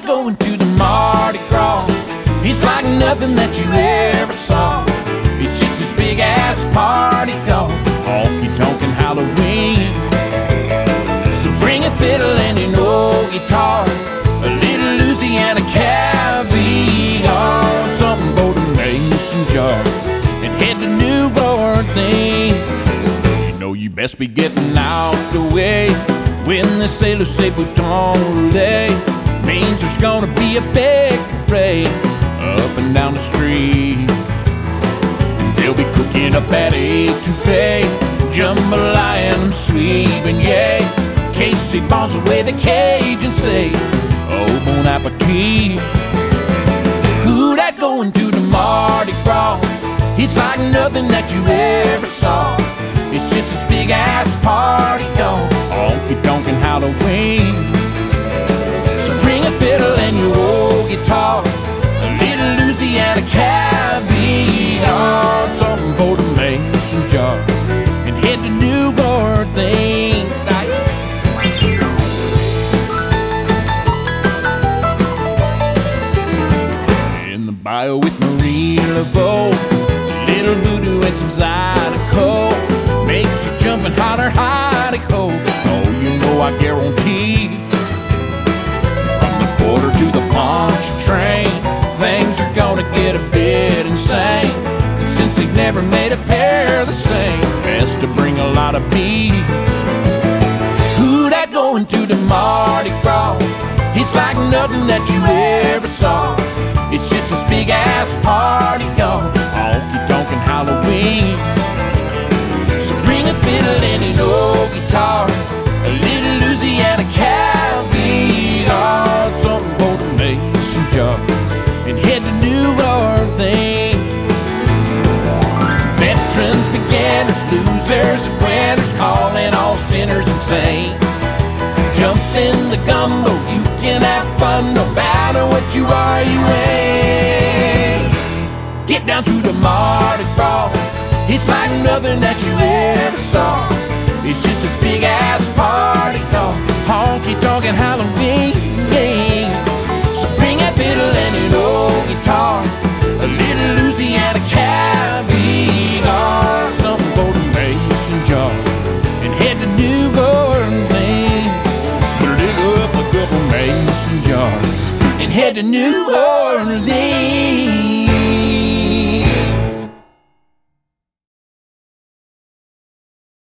that going to the Mardi Gras? It's like nothing that you ever saw. It's just this big ass party called honky-tonkin' Halloween. So bring a fiddle and an old guitar, a little Louisiana caviar, something for the mason jar, and head to New Orleans. You know you best be getting out the way when the sailors say bouton roulette. Means there's gonna be a big parade up and down the street. They'll be cooking up that etouffee, jambalaya and sweet beignet. Casey bombs away the cage and say, oh, bon appetit. Who that going to the Mardi Gras? It's like nothing that you ever saw. It's just this big ass party called honky-tonkin' Halloween. So bring a fiddle and your old guitar, a little Louisiana caviar, something for the mason jar, and head to New Orleans. In the bayou with Marie Laveau, little voodoo and some Zydeco makes you jumping hotter, ho. Oh, you know I guarantee. From the quarter to the Pontchartrain, things are gonna get a bit insane. And since they've never made a pair the same, best to bring a lot of beats. Who that going to the Mardi Gras? It's like nothing that you ever saw. It's just this big ass party called honky-tonkin' Halloween. So bring a fiddle and an old guitar, a little Louisiana caviar, something for the mason jar, and head to New Orleans. Veterans, beginners, losers, and winners, calling all sinners insane. Jump in the gumbo, you can have fun no matter what you are, you ain't. Get down to the Mardi Gras. It's like nothing that you ever saw. It's just this big ass party called honky-tonkin' Halloween. So bring a fiddle and an old guitar, a little Louisiana caviar, something for the mason jar, and head to New Orleans. Dig up a couple mason jars and head to New Orleans.